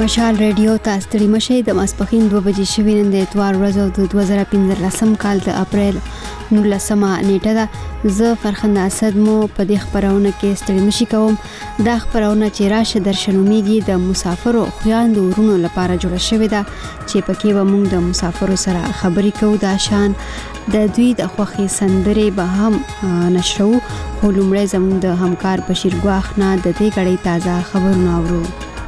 مشال ریډیو ته ستړي مشئ د ماسپښین 2 بجې شوي نن د اتوار ورځ او د 2015 کال د اپریل 19 نیټه ده. زه فرخنده اسد مو په دې خبرونه کې ستړي مشي کوم. دا خبرونه چې راشه درشنومیږي د مسافرو خویاندو ورونو لپاره جوړه شوې ده چې پکې به موږ د مسافرو سره خبرې کوو. دا شان د دوی د خوښي سندرې به هم نشرو. خو لومړی زموږ د همکار بشیر ګواخ نه د دې غړي تازه خبرونه اورو.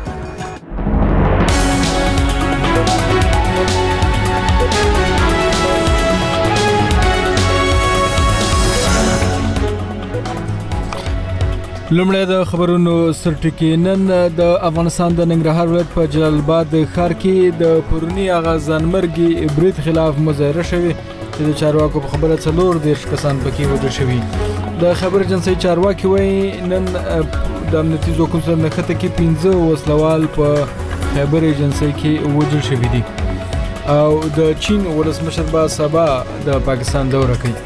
لومړی د خبرونو سرټکی. نن د افغانستان د ننګرهار ولایت په جلال آباد ښار کې د پرونی ځانمرګي برید خلاف مظاهره شوې چې د چارواکو په خبره 40 کسان پکې وژل شوي. د خبر ایجنسۍ چارواکي وایي نن د امنیتي ځواکونو سره نښته کې 15 وسلوال په خبر ایجنسۍ کې وژل شوي دي او د چین ولسمشر به سبا د پاکستان دوره کوي.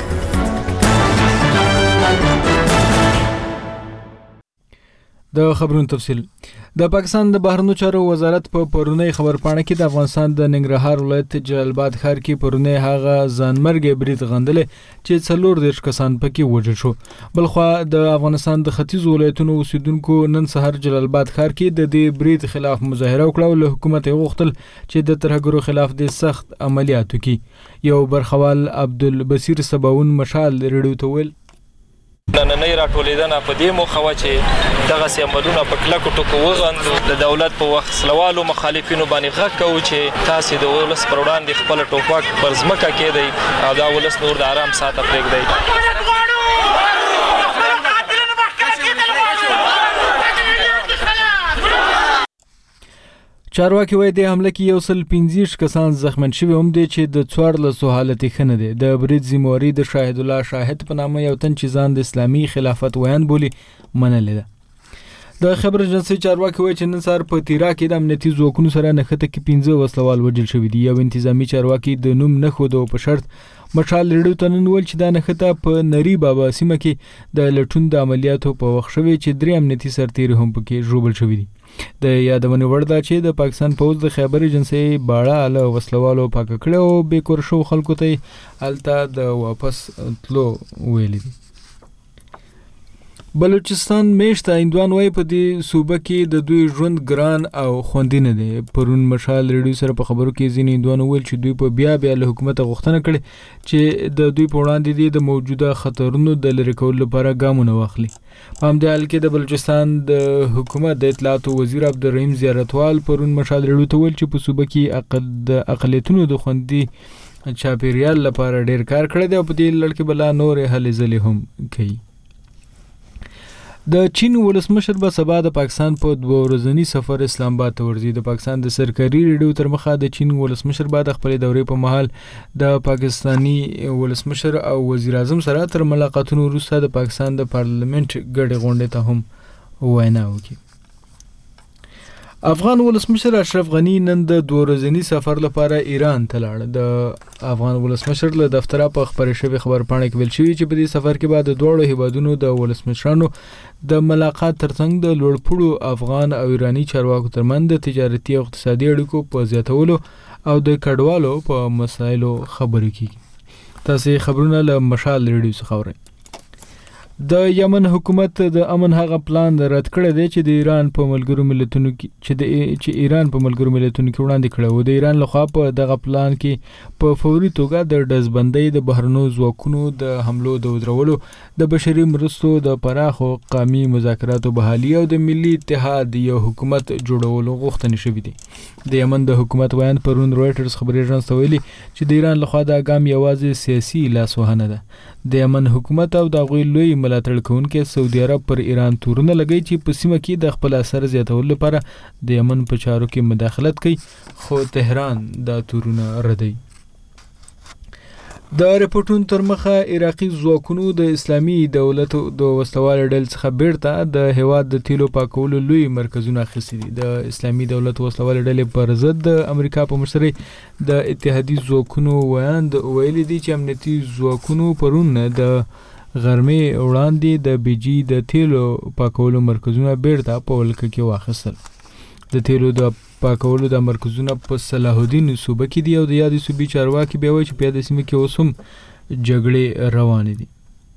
د خبرونو تفصیل. د پاکستان د بهرنیو چارو وزارت په پرونی خبرپاڼه کې د افغانستان د ننګرهار ولایت جلال آباد ښار کې پرونی هغه ځانمرګي برید غندلې چې 40 کسان پکې وژل شو. بلخوا د افغانستان د ختیځ ولایتونو اوسیدونکو نن سحر جلال آباد ښار کې د دې برید خلاف مظاهره وکړه او له حکومت غوښتل چې د ترهګرو خلاف د سخت عملیات وکړي. یو برخوال عبدالبصیر سباون مشال ریډیو ته ویل نننۍ راټولیدنه په دې موخه وه چې دغسې عملونه په کلکو ټکو وغندو. د دولت په وسلوالو مخالفینو باندې غږ کوو چې تاسې د ولس پر وړاندې خپل ټوپک پر ځمکه کېږدئ او دا ولس نور د آرام ساعته پرېږدئ. چارواکي وایي د حمله کې 115 کسان زخمن شوي هم دي چې د 14 حالت ښه نه دی. د برید ذمہواري د شاهد الله شاهد په نامه یو تن چې ځان د اسلامي خلافت ویان بولي منلې ده. د خبر ایجنسۍ چارواکي وایي چې نن سهار په تیرا کې د امنیتي ځواکونو سره نښته کې 15 وسلوال وژل شوي دي. یو انتظامی چارواکي د نوم نه ښودو په شرط مشال ریډیو ته نن ویل چې دا نښته په نری بابا سیمه کې د لټون د عملیاتو په وخت شوې چې 3 امنیتي سرتیري هم پکې ژوبل شوي دي. د یادونې وړ ده چې د پاکستان پوځ د خیبر ایجنسۍ باړه له وسلوالو پاکه کړې او بې کور شو خلکو ته هلته د واپس تلو ویلي دي. بلوچستان میشته هندوان وایي په دې صوبه کې د دوی ژوند ګران او خوندي نه دی. پرون مشال ریډیو سره په خبرو کې ځینې هندوان ویل چې دوی په بیا له حکومت غوښتنه کړې چې د دوی په وړاندې د موجوده خطرونو د لرې کولو لپاره ګامونه واخلي. په همدې حال کې د بلوچستان د حکومت د اطلاعاتو وزیر عبدالرحیم زیارتوال پرون مشال ریډیو ته ویل چې په صوبه کې د اقلیتونو د خوندي چاپیریال لپاره ډیر کار کړی دی او په دې لړ کې بلا نورې هلې ځلې هم کوي. د چین ولسمشر به سبا د پاکستان په 2 ورځني سفر اسلام آباد ته ورځي. د پاکستان د سرکاري ریډیو تر مخه د چین ولسمشر به د خپل دورې په مهال د پاکستانی ولسمشر او وزیر اعظم سره تر ملاقاتونو وروسته د پاکستان د پارلیمنت ګډې غونډې ته هم وینا وکړي. افغان ولسمشر اشرف غنی نن د 2 ورځني سفر لپاره ایران ته لاړ. د افغان ولسمشر له دفتره په خبرې شوې خبرپاڼه کې ویل شوي چې په دې سفر کې به د دوړو هیوادونو د ولسمشرانو د ملاقات ترڅنګ د لوړپوړو افغان او ایرانی چارواکو ترمنځ د تجارتي او اقتصادي اړیکو په زیاتولو او د کډوالو په مسایلو خبرې کیږي. تاسې خبرونه له مشال ریډیو څخه اورئ. د یمن حکومت د امن هغه پلان رد کړی دی چې د ایران په ملګرو ملتونو کې ایران په ملګرو ملتونو کې وړاندې کړی و. د ایران لخوا په دغه پلان کې په فوري توګه د ډزبندۍ د بهرنیو ځواکونو د حملو د ودرولو د بشري مرستو د پراخو قامي مذاکراتو بحالي او د ملي اتحاد یو حکومت جوړولو غوښتنې شوي دي. د یمن د حکومت ویاند پرون رویټرز خبري ایجنس ته ویلي چې د ایران لخوا دا ګام یوازې سیاسي لاسوهنه ده. د یمن حکومت او د هغوی لوی ملاتړ کوونکي سعودي عرب پر ایران تورونه لګوي چې په سیمه کې د خپل اثر زیاتولو لپاره د یمن په چارو کې مداخلت کوي، خو تهران دا تورونه ردوي. د ریپورټونو تر مخه عراقي ځواکونو د اسلامي دولت د وسلوال ډلې څخه بیرته د هیواد د تیلو پاکولو لوی مرکزونه اخیستي دي. د اسلامي دولت وسلوال ډلې پر ضد د امریکا په مشرۍ د اتحادي ځواکونو ویاند ویلي دي چې امنیتي ځواکونو پرون د غرمې وړاندې د بیجي د تیلو پاکولو مرکزونه بیرته په ولکه کې واخیستل. د تیلو د پاکولو د مرکزونه په صلاح الدین صوبه کې دي او د یادې صوبې چارواکي بیا وایي چې په یادې سیمه کې اوس هم جګړې روانې دي.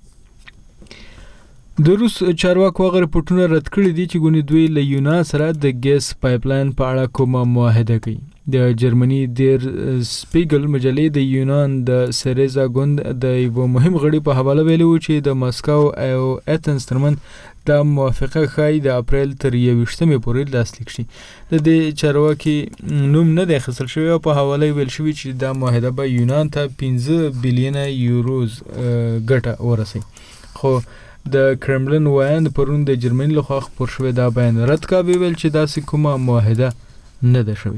د روس چارواکو هغه رپورټونه رد کړي دي چې ګونې دوی له یونان سره د ګیس پایپلاین په اړه کومه معاهده کوي. د جرمني دیر سپیګل مجلې د یونان د سریزا ګوند د یو مهم غړي په حواله ویلي و چې د مسکو او ایتنز ترمنځ دا موافقه ښایي د اپریل تر 21مې پورې لاسلیک شي. د دې چارواکي نوم نه دی اخیستل شوی او په حواله ویل شوي چې دا معاهده به یونان ته 15 بلیونه یوروز ګټه ورسوي. خو د کرملن وایند پرون د جرمني لخوا خپور شوی دا بیان رد کا ویل چې داسې کومه معاهده نه ده شوې.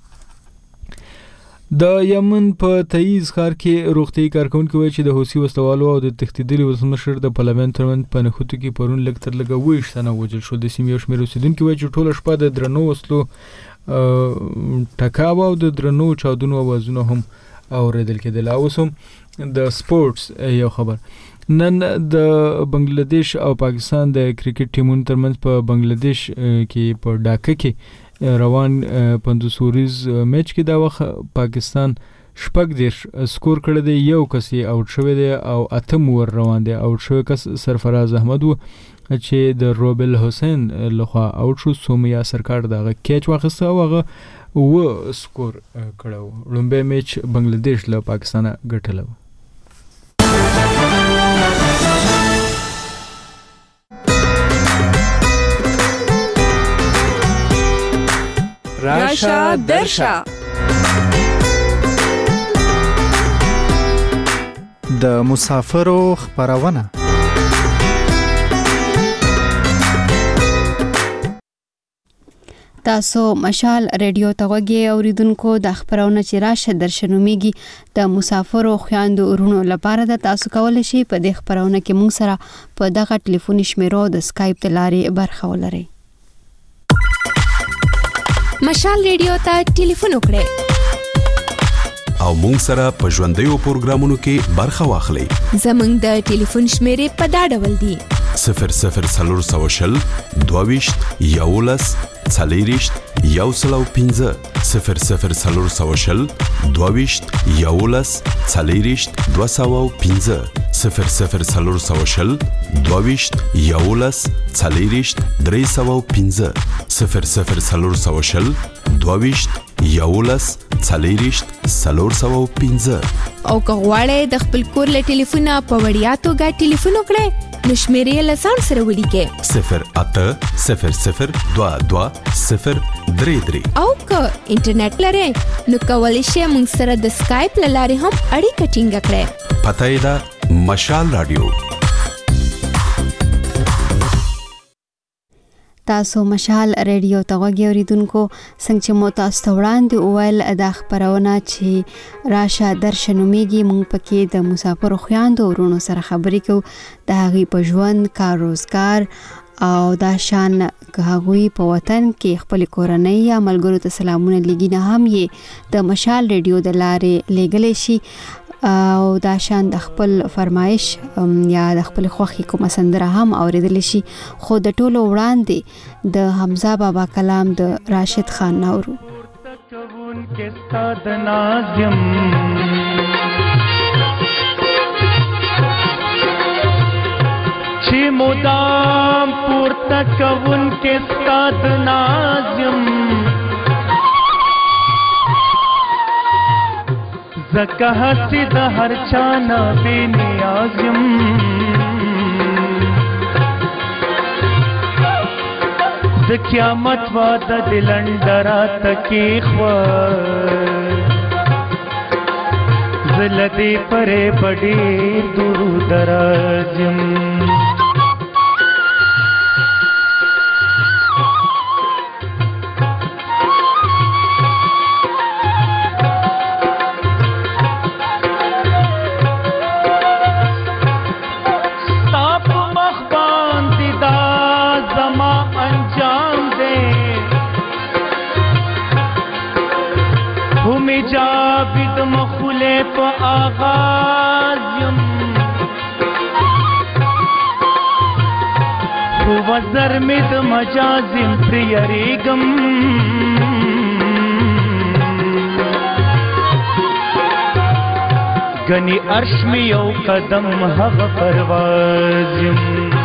د یمن په تعیز ښار کې روغتیايي کارکونکي وایي چې د حوثي وسلوالو او د تښتېدلي ولسمشر د پارلمان ترمنځ په نښتو کې پرون لږ تر لږه 20 تنه وژل شول. د سیمې یو شمېر اوسېدونکي وایي چې ټوله شپه د درنو وسلو ټکاوه او د درنو چاودنو اوازونه هم اورېدل کېدل. اوس هم د سپورټس یو خبر. نن د بنگلاديش او پاکستان د کرکټ ټیمونو ترمنځ په بنگلاديش کې په ډاکه کې روان 50 اوریز میچ کې دا وخت پاکستان 18 سکور کړی دی، یو کس یې اوټ شوی دی او 8 ور روان دی. اوټ شوی کس سرفراز احمد و چې د روبل حسین لخوا اوټ شو. سومیا سرکار دغه کیچ واخیسته او هغه و سکور کړو. لومبه میچ بنگلاديش له پاکستان ګټلو. راشا درشا د مسافرو خبرونه. تاسو مشال ریډیو ته غوږی اوریدونکو د خبرونه چې راشه درشنومیږي د مسافرو خویندو ورونو لپاره د تاسو کولای شي په دې خبرونه کې مونږ سره په دغه ټلیفوني شمیرو د سکایپ د لارې برخه ولرئ. مشال ریډیو ته ټلیفون وکړئ او مونږ سره په ژوندیو پروګرامونو کې برخه واخلئ. زمونږ د ټلیفون شمیرې په دا ډول دي: 00420 22 11 40 105 00420 22 11 40 205 00420 22 11 40 305 00420 22 11 40 305. او که غواړئ د خپل کور له ټلیفونه په وړیا توګه ټلیفون وکړئ نو شمیرې له ځان سره ولیکئ 0800 22 033. او که انټرنیټ لرئ نو کولی شئ موږ سره د سکایپ له لارې هم اړیکه ټینګه کړئ. پته یې ده مشال رادیو. تاسو مشال ریډیو ته غوږی اوریدونکو، څنګه چې مو تاسو ته وړاندې وویل دا خبرونه چې راشه درشنومیږي، موږ پکې د مسافرو خویندو ورونو سره خبرې کوو د هغوی په ژوند، کار روزګار او دا شان که هغوی په وطن کې خپل کورنۍ یا ملګرو ته سلامونه لیږي نه هم یې د مشال ریډیو د لارې لیږلی شي او دا شان د خپل فرمایش یا د خپل خوښي کومه سندره هم اوریدلی شي. خو د ټولو وړاندې د حمزه بابا کلام د راشد خان نورو. چې مدام پورته کوون کې ستاد نازم زکه هستی د هر چانا بے نیازم د قیامت وعده دلندرا تکی خوا زلدی پرے بڑی درو درازم جاوید مخوله په آغاز یم وزر می د مجازم پریریګم غنی عرش می یو قدم هغه پروازم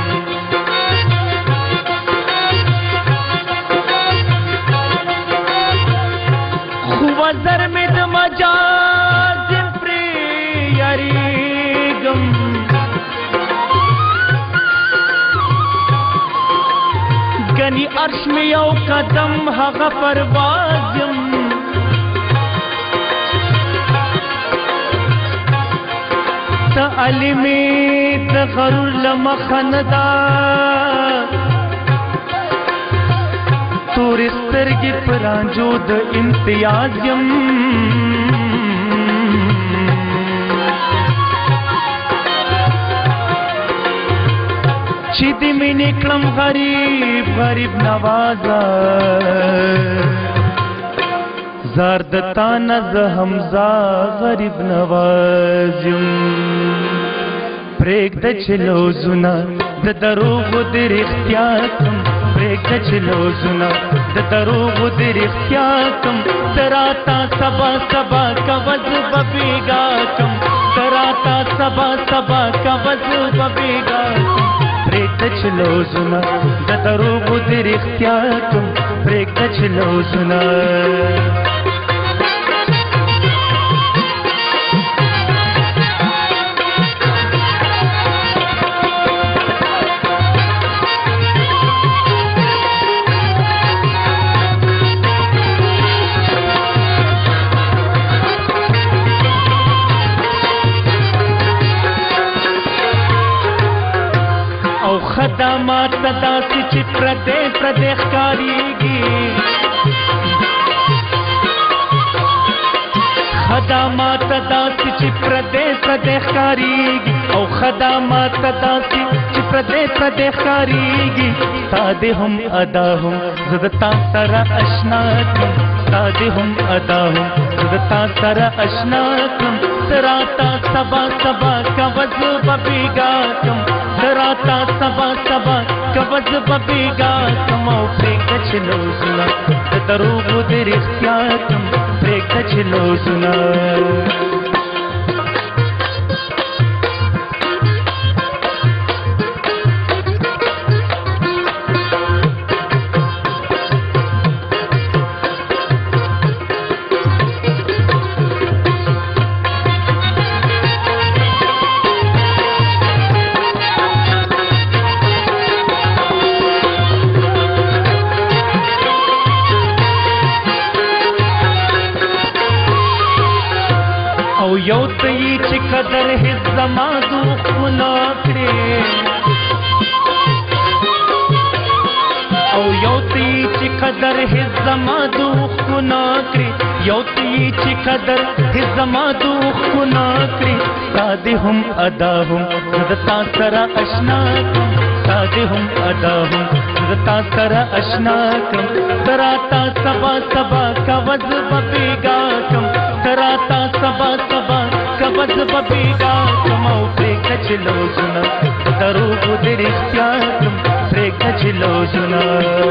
خو وزر می د مجازم پریریګم غنی عرش می یو قدم هغه پروازم تا علمی د غرور لمخندا تور سترګې پرانجو د امتیاز یم چې دې مې نکړم غریب غریب نوازا زار دتا نز حمزه غریب نوازم پریک د چلو زنا د دروغ د رښتیا کم پریک د چلو زنا د دروغ د رښتیا کم تراتا سبا سبا کوز ببیگا کم تراتا سبا سبا کوز ببیگا پریک د چلو زنا د دروغ د رښتیا کم پریک د چلو زنا خدامات داسې چې پردې ښکارېږي خدامات داسې چې پردې ښکارېږي او خدامات داسې چې پردې ښکارېږي تا دې هم ادا هم زه د تا سره اشنا کړم تا دې هم ادا هم زه د تا سره اشنا کړم تراتا سبا سبا کوز ببیگا کم تراتا سبا سبا کوز ببیگا کم او پریک د چلو زنا د دروغ د رښتیا کم پریک د چلو زنا یو ته چې قدر هیڅ زما دوخ نه کړې او یو ته چې قدر هیڅ زما دوخ نه کړې یو ته چې قدر هیڅ زما دوخ نه کړې تا دې هم ادا هم زه د تا سره اشنا کړم تا دې هم ادا هم زه د تا سره اشنا کړم تراتا سبا سبا کوز ببیگا کم تراتا سبا سبا کوز ببیگا کم او پریک د چلو زنا دروغ د رښتیا کم پریک د چلو زنا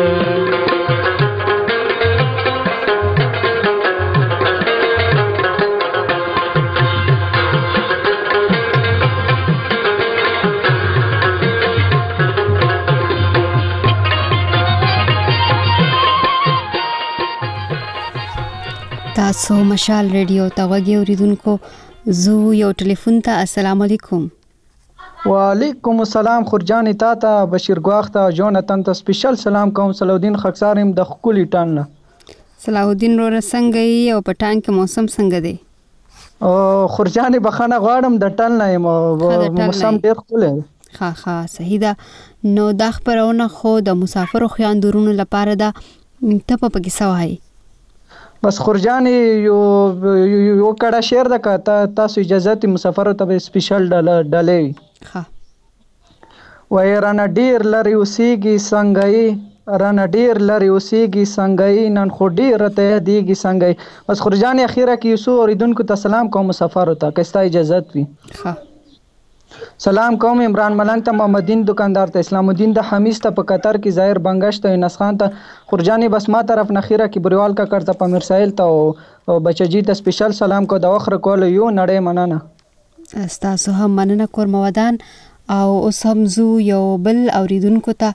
تاسو مشال ریډیو ته وګورئ اوریدونکو زو یو ټلیفون ته السلام علیکم وعلیکم السلام خورجان تا ته بشیر ګواخ ته جونتن ته سپیشل سلام کوم صلاحالدین خکسارم د خولي ټان صلاحالدین رو څنګه یې او پټان کې موسم څنګه دی او خورجان بخانه غواړم د ټل نه موسم ډیر خوله ها صحیح ده نو د خبرونه خو د مسافر خويندورونو لپاره ده ته په کې سوای بس خورجان یو کډه شعر د تاسو اجازه ته مسافر ته سپیشل ډالې ها وای رانه ډیر لري اوسېږي څنګه رانه ډیر لري اوسېږي څنګه نن خو ډیر ته دیږي څنګه بس خورجان اخیره کې یوسو اوریدونکو ته سلام کوم مسافر ته کستا اجازه وي ها سلام کوم عمران ملنګ ته، محمد دین دکاندار ته، اسلام الدین د حمیز ته، په قطر کې ظاهر بنگش ته، انس خان ته، خورجان بس ما طرف نخیره کې بریوال کا کړ ته، پامیر سایل ته او بچجی ته سپیشل سلام کو د وخر کول یو نړۍ مننه. تاسو هم مننه کور مودان. او اوس هم زو یو بل اوریدونکو ته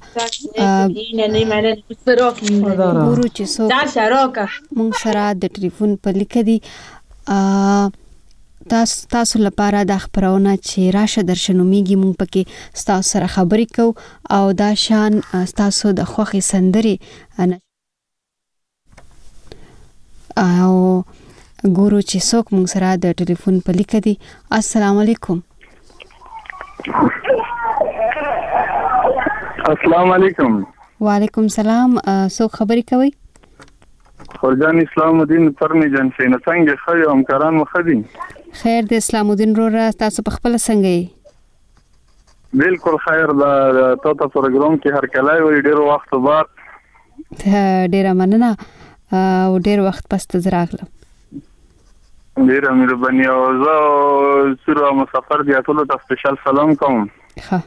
ګورو چې څوک مونږ سره د ټلیفون په لیکه دي. تاسو لپاره د خبرونه چې راشه درشنومیږي مونږ پکې تاسو سره خبرې کو او دا شان تاسو د خوخي سندري او ګورو چې څوک مونږ سره د ټلیفون په لیکه دي. السلام علیکم. السلام علیکم. وعلیکم سلام. څوک خبرې کوي؟ خورجان اسلام الدین پرمی جان سینه څنګه خو همکاران مخدي. خیر د اسلام الدین رو تاسو په خپل څنګه یې؟ بالکل خیر. د تاسو پروګرام کې هر کله وي ډیر وخت بعد. ډیر مننه او ډیر وخت پس ته راغلم. ډیر مهرباني. او زه سره مسافر دي ټول ته سپیشل سلام کوم. ها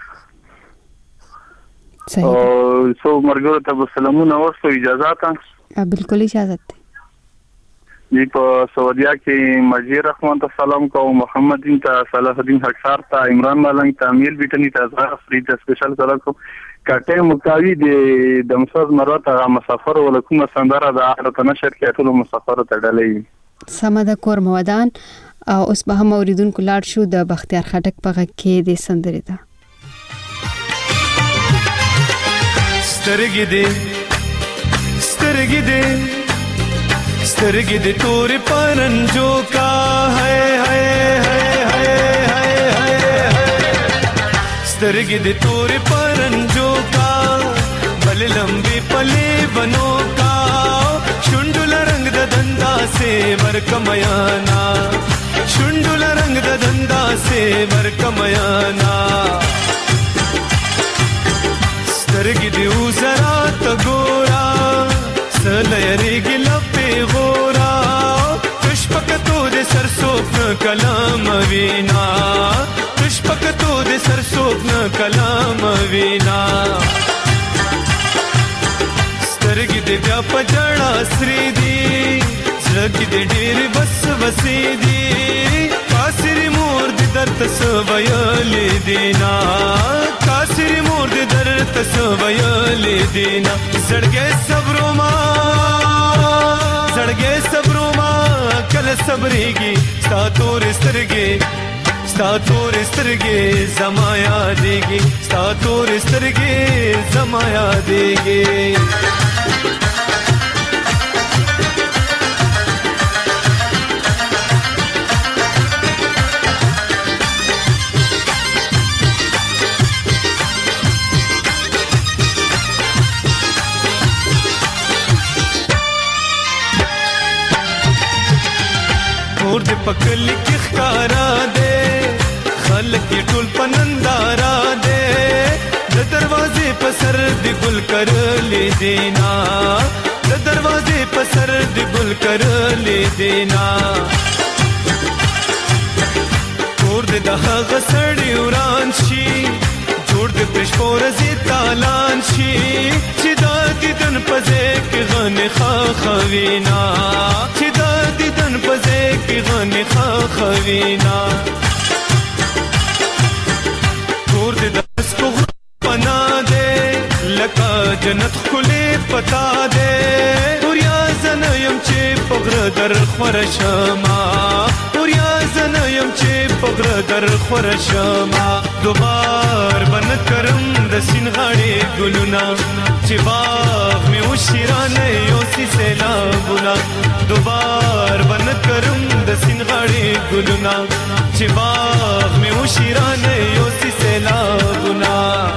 صحیح. او سو مرګو ته سلامونه ورسو اجازه ته؟ بالکل اجازه ته. دی په سعودیا کې مجید رحمان ته سلام کوم، محمد دین ته، صلاح الدین حقصار ته، عمران ملنګ ته، امیل بیٹنی ته، زهرا فرید ته سپیشل سلام کوم. کټه مکاوی د مسعود مروت هغه مسافر ولکم سندره د اخرت نشر کې ټول مسافر ته ډلې سمد کور مودان. او اوس به هم اوریدونکو لاړ شو د بختیار خټک په غږ کې د سندرې ته. سترګې دې سترګې دې تورې پرنجو کا ہے سترګې دې تورې پرنجو کا بل لمبي پلي بنو کا شونډل رنگ د دندا سے ورکمیانا شونډل رنگ د دندا سے ورکمیانا سترګې دې وزرا ته ګورا سلیریږي لپې غورا کشپکتو دې سرسوک نه کلام وینا کشپکتو دې سرسوک نه کلام وینا سترګې دې بیا په جړا سری دي زړګې دې ډېر بس وسې دي کاسري مور دې درته سویلې دینا کاسري مور دې درته سویلې دینا زړګې صبرو ما کله صبرېږي ستا تورې سترګې زما یادېږي ستا تورې سترګې زما یادېږي اور دې پکل کې ښکارا دے خلک یې ټول پنندارا دے د دروازې په سر دې ګل کرلې دینا د دروازې په سر دې ګل کرلې دینا اور دې د هغه سړی وران شي جوړ دې پښپور زی تالان شي چې د دیدن پځې کې غنې خوینا چې د دیدن پځې کې غنې خوینا کور دې د اسکو پنا دې لکه جنت خلې پتا دې وریا زنیم چې پغر در خورشما وریا زنیم چې پغر در خورشما دوبار بن کرم د سین غاړې ګلونا چې باغ مې وشیرانه یو سی سیلابونا دوبار بن کرم د سین غاړې ګلونا چې باغ مې وشیرانه یو سی سیلابونا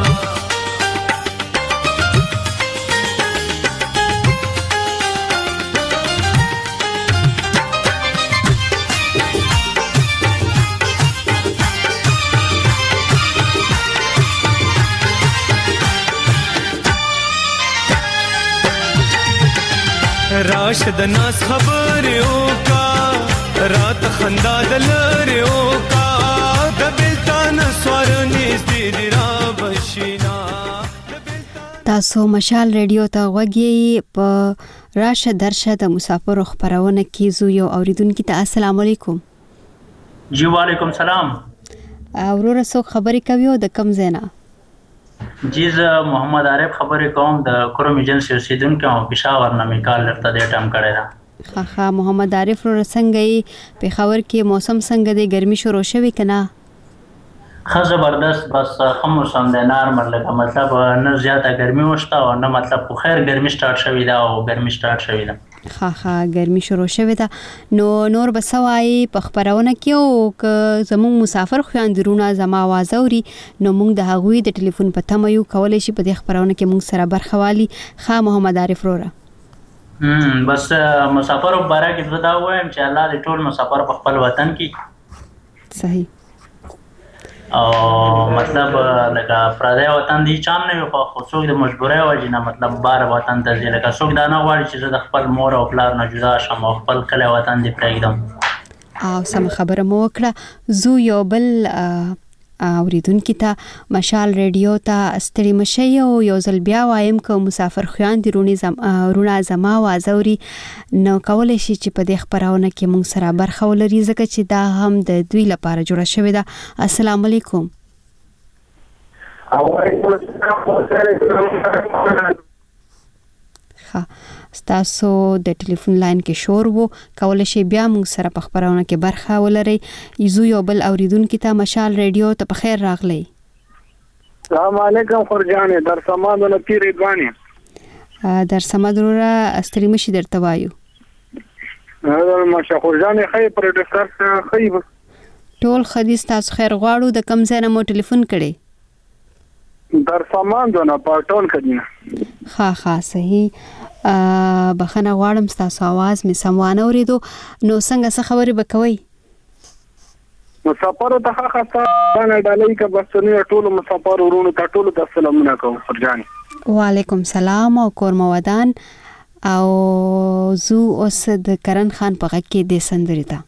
راشد ناس خبرو کا رات خندا دلرو کا د بلتان سوار نږدې دې را بشینا. تاسو مشال ریډیو ته غوږی په راشه درشه د مسافرو خبرونه کې زو یو اوریدونکو ته السلام علیکم. جی وعلیکم سلام. اورور سو خبرې کوي او د کم زینا؟ جی زه محمد عارف خبرې کوم د کروم ایجنسی اوسیدونکو او پېښور نه مې کال لرته د ټام کړی را. ها محمد عارف رو څنګه په خبر کې موسم څنګه دی ګرمي شروع شوی کنه؟ ښه زبردست بس ښه موسم دی نارمل لکه مطلب نه زیاته ګرمي وشته او نه مطلب خو خیر ګرمي سټارټ شوې ده او ګرمي سټارټ شوې ده. ها ګرمي شروع شوې ده نو نور بسوای په خبرونه کې او ک زموږ مسافر خويندرونه زما आवाज اوري نو موږ د هغوی د ټلیفون په تمه یو کولای شي په دې خبرونه کې موږ سره برخه والی. ښه محمد عارف رورا بس مسافر مبارک زه دا وایم چې الله دې ټول مسافر په خپل وطن کې صحیح او مطلب لکه پردی وطن دی چام نه په خصوص د مجبورۍ وجې نه مطلب بار وطن ته ځي لکه څوک دا نه غواړي چې زه د خپل مور او پلار نه جدا شم او خپل کلی وطن دې پرېږدم. او سم خبره مو وکړه. زو یو بل اوریدونکو ته مشال ریډیو ته ستړي مشي او یو ځل بیا وایم که مسافر خويندرونه رونه زما आवाज اوري نو کولای شي چې په دې خبرونه کې موږ سره برخه ولري ځکه چې دا هم د دوی لپاره جوړه شوې ده. السلام علیکم. ستاسو د ټلیفون لاین کې شور وو کولای شي بیا موږ سره په خبرونه کې برخه ولري. یزو یو بل اوریدونکو ته مشال ریډیو ته په خیر راغلی. السلام علیکم خورجان در سماد له پیر ادوانی در سماد را استری مشي درته وایو. ماشه خورجان خې پر ډفر خې ټول خدي تاسو خیر غواړو. د کم ځای نه مو ټلیفون کړي؟ در سامان دونه پټول کدینه. ها صحیح. بخنه غواړم تاسو आवाज می سموانه اوریدو نو څنګه خبرې وکوي؟ مسافر ته خاصه باندې ډالۍ کا بسنی ټول مسافر ورونو ته ټول د سلامونه کوم فرجاني. وعلیکم سلام او کور مودان او زو اوس د کرن خان په غږ کې د سندري ته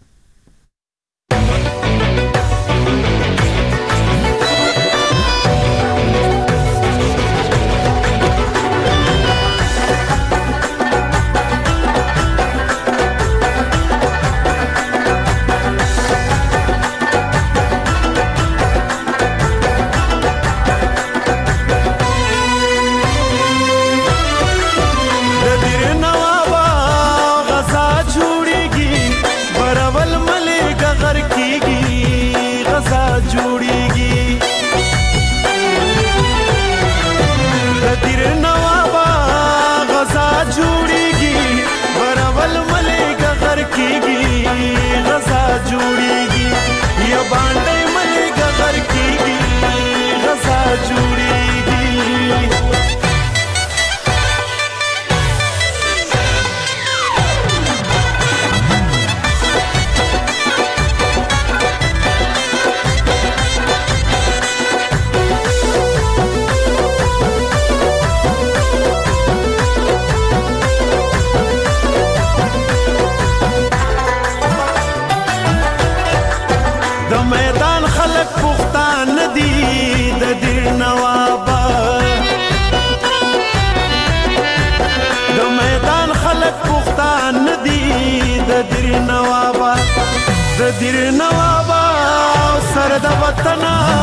دیر نوابا سر د وطن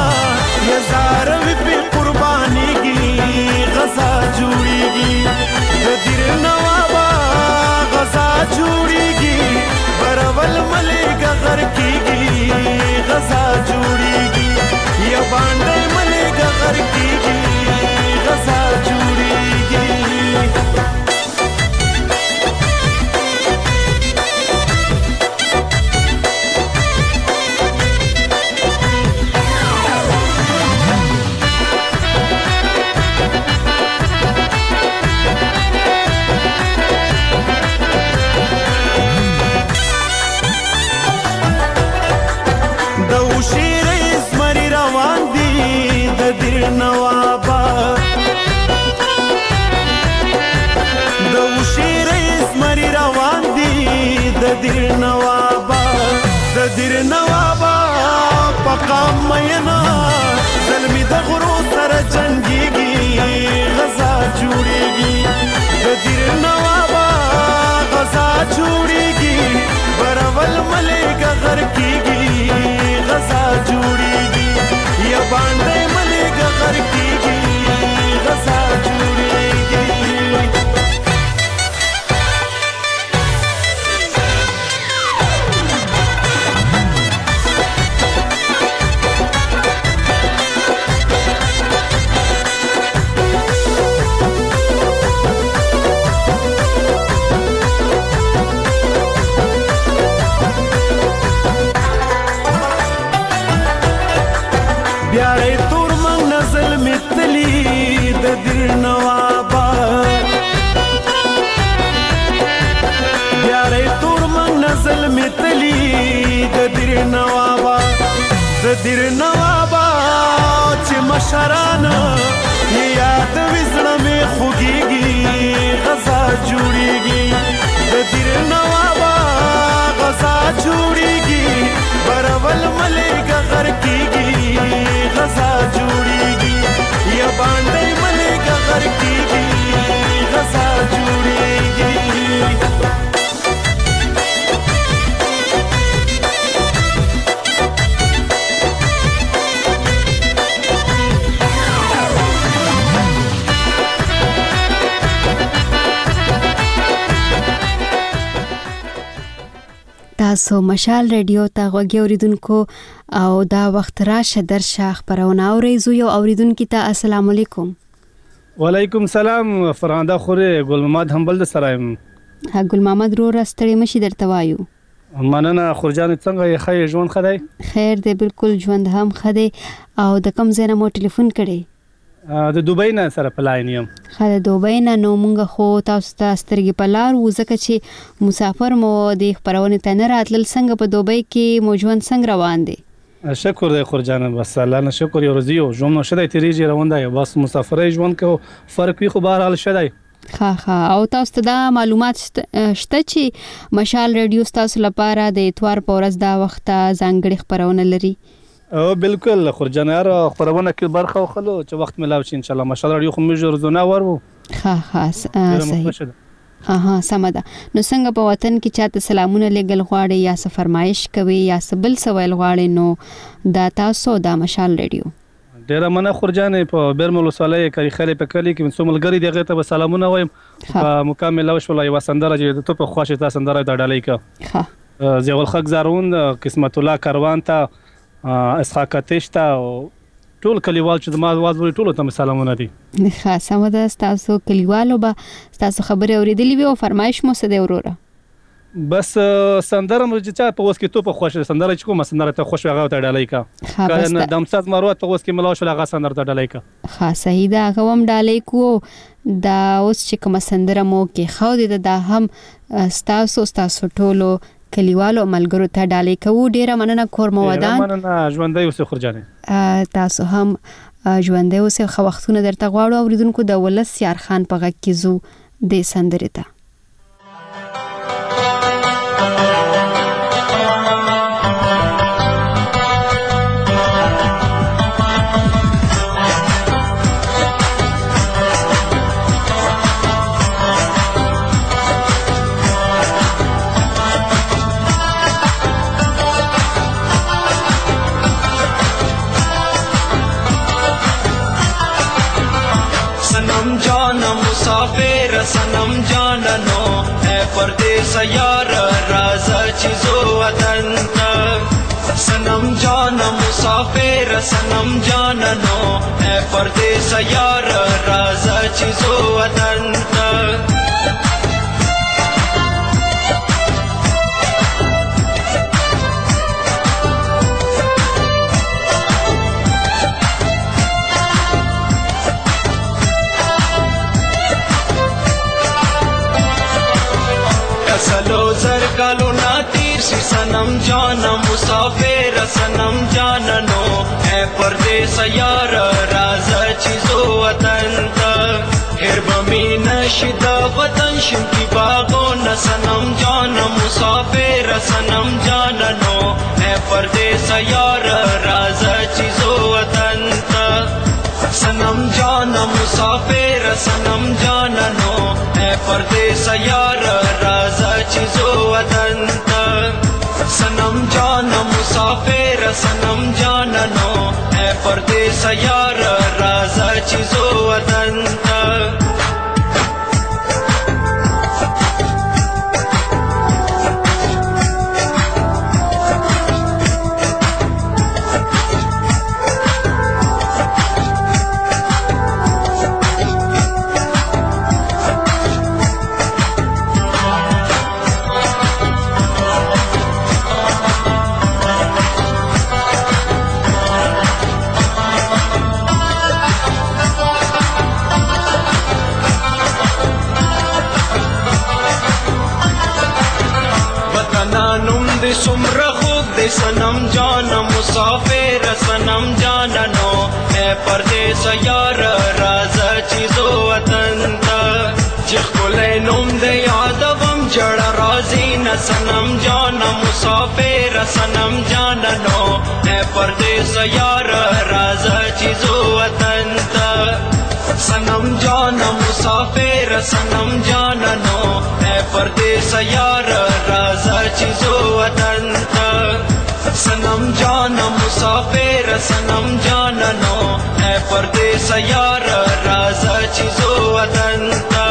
هزار وی قربانی کی غزا جوړیږي دیر نوابا غزا جوړیږي برول ملک غر کیږي غزا جوړیږي یا باندې ملک غر کیږي غزا جوړیږي دیر نوابا پقام مینا چنګيږي غزا جوړيږي د دیر نوابا غزا جوړيږي برول ملک غر کیږي غزا جوړيږي یا باندې ملک غر کیږي غزا جوړيږي بیارې تور من نزل متلی د دیر نوابا بیارې تور من نزل متلی د دیر نوابا د دیر نوابا چې مشران یاد وزړه مې خوږيږي غزا جوړيږي د دیر نوابا غزا جوړيږي برول ملک غر کیږي غزا جوړيږي یا باندې ملک غر کیږي غزا جوړيږي تاسو مشال ریډیو ته غوږی اوریدونکو او دا وخت راشه درشه خبرونه اورئ زو یو اوریدونکو ته السلام علیکم. وعلیکم سلام فرانده خوره ګل محمد همبل د سرایم. ګل محمد رو راستړی مشي درته وایو. مننه خورجان څنګه یې خیر ژوند خدای؟ خیر دی بالکل ژوند هم خدای او د کم ځای نه مو ټلیفون کړی؟ د دوبۍ نه سره په لاین یم. ښه د دوبۍ نه نو مونږ خو تاسو ته سترګې په لار وو ځکه چې مسافر مو د خپرونې ته نه راتلل. څنګه په دوبۍ کې مو ژوند څنګه روان دی؟ شکر دی خورجان بس الله نه شکر یو ورځ یو ژوند نو شدای تیریږي روان دی بس مسافرۍ ژوند کو فرق وي خو بهرحال شدای. ښه او تاسو ته دا معلومات شته چې مشال ریډیو تاسو لپاره د اتوار په ورځ دا وخت ځانګړي خبرونه لري؟ او بالکل خورجان یار خبرونه کې برخه وخلو چې وخت ملاو شي ان شاء الله مشال ریډیو خو موږ ورزونه ورو. ښه صحیح. سم ده. نو څنګه په وطن کې چاته سلامونه لګل غواړي یا څه فرمایش کوي یا څه بل څه ویل غواړي نو دا تاسو دا مشال ریډیو. ډیره مننه خورجان په بیرمل وساله کری خلې په کلی کې څومره غری دغه ته سلامونه وایم په مکمل او شولای وسندره چې ته په خوښه تاسو سندره د ډالۍ کا. زیول خک زارون قسمت الله کاروان ته اسحاق تشتا ټول کلیوال چې ما आवाज ورې ټول ته سلامونه دي. ښه سم ده. تاسو کلیوالو به تاسو خبرې اوریدلې وي او فرمایش مو څه دی وروره؟ بس سندره مو چې په اوس کې تو په خوښه سندره چې کوم سندره ته خوښ هغه ته ډالۍ کا. کنه دمسات مروت په اوس کې ملاو شو هغه سندره ته ډالۍ کا. ښه صحیح ده. هغه هم ډالۍ کو دا اوس چې کوم سندره مو کې خو دې دا هم تاسو ټولو کلیوالو ملګرو ته ډالۍ کوو. ډیره مننه کور مو ودان. مننه ژوندۍ اوسه خورجانې. تاسو هم ژوندۍ اوسه. خو وختونه درته غواړو اوریدونکو د ولس یار خان په غږ کې زو د سندرې ته. सनम जाननो है परदेस यार राजा चीजो वतन सनम जान मुसाफिर सनम जाननो है परदेस यार राजा चीजो वतन कालो ना तीर सी सनम जाना मुसाफिर सनम जाननो है परदेस यार राजा चीजो वतन हर बमी नशिदा वतन शिमकी बागो न सनम जाना मुसाफिर सनम जाननो है परदेस यार राजा चीजो वतन सनम مسافر سنم جانانو اے پردیس یار رازا چیزو وطن تا سنم جان مسافر سنم جانانو اے پردیس یار رازا چیزو وطن تا سمرا خوب دے سنم جانا مسافر سنم جانانو اے پردیس یار رازا چیزو وطن تا چخ کلے نوم دے یادوم جڑا رازی نا سنم جانا مسافر سنم جانانو اے پردیس یار رازا چیزو وطن تا سنم جانا مسافر سنم جانانو اے پردیس یار رازا چیزو وطن تا سنم جانا مسافر سنم جانانو اے پردیس یار رازا چیزو وطن تا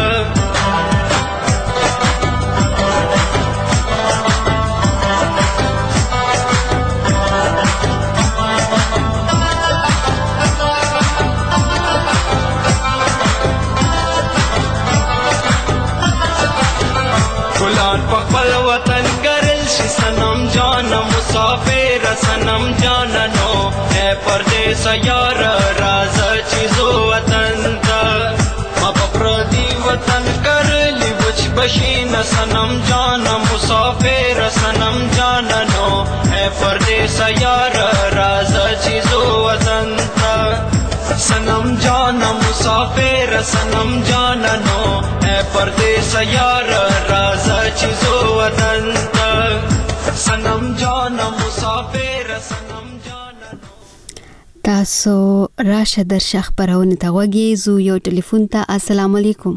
پخپل وطن کرل شي سنم جانا مسافر سنم جانانو اے پردیس یار رازا چیزو وطن تا ما پردی وطن کرلی وچ بشین سنم جانا مسافر سنم جانانو اے پردیس یار رازا چیزو وطن تا سنم جانا مسافر سنم جانانو اے پردیس یار رازا چیزو وطن تا سنم جانا مسافر سنم جانانو. تاسو راشه درشه خبرونه ته وګورئ. زو یو ټلیفون ته. السلام علیکم.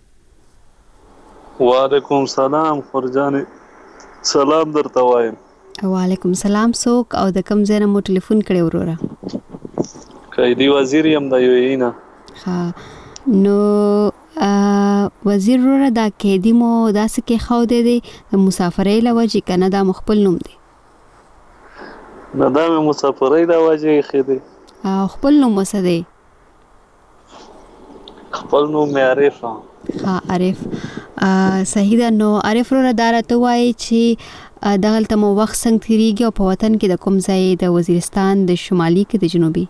وعلیکم سلام خورجان سلام درته وایم. وعلیکم سلام. څوک او د کوم ځای نه مو ټلیفون کړی وروره؟ قیدی وزیر یم د یوینا. ها نو وزیر وروره دا قیدی مو داسې کې خو دی مسافرۍ لوجې کنه دا مخبل نوم دی؟ نه دا مې مسافرۍ لوجې خېدی. خپل نوم څه دی؟ خپل نوم مې عارف. ها عارف صحیح ده. نو عارف وروره دا راته وایي چې دغلته مو وخت څنګه تیریږي او په وطن کې د کوم ځای د وزیرستان د شمالي کې د جنوبي؟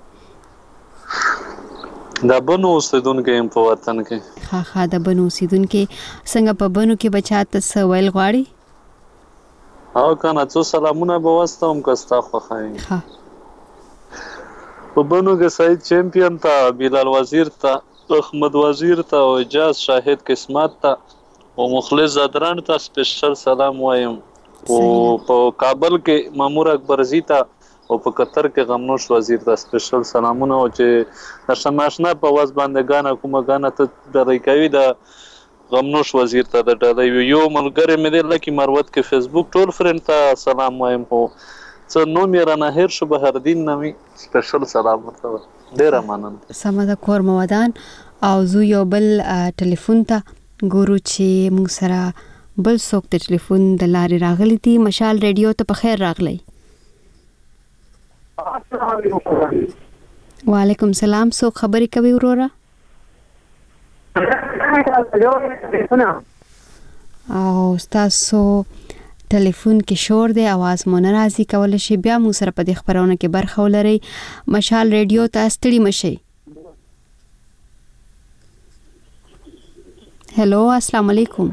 د بنو اوسیدونکو یم په وطن کې. ها د بنو اوسیدونکو. څنګه په بنو کې بچا ته څه ویل غواړي؟ او کنه څو سلامونه به واستوم که ستا خوښه وي. په بنو کې سعید چمپیون ته، بلال وزیر ته، احمد وزیر ته او اجاز شاهد قسمت ته او مخلص زدران ته سپیشل سلام وایم. او په کابل کې مامور اکبرزی ته او په قطر کې غمنوش وزیر ته سپیشل سلامونه. او چې نشناشنا په واز باندې غانا کومه غانا ته درې کوي د غمنوش وزیر ته د ډالۍ یو ملګری مې د لکی مروت کې فیسبوک ټول فرند ته سلام وایم. هو څه نو مې رانه هیر شو بهر دین نامي سپیشل سلام ورته ډیر مننه. سمه ده کور مودان. او زو یو بل ټلیفون ته ګورو چې موږ سره بل څوک د ټلیفون د لارې راغلی دي. مشال ریډیو ته په خیر راغلی. وعلیکم سلام. څوک خبرې کوي وروره؟ او تاسو ټلیفون کې شور دی، आवाज مو نه راځي. کولای شي بیا موږ سره په دې خبرونه کې برخه ولرئ. مشال ریډیو ته ستړي مشئ. هلو السلام علیکم.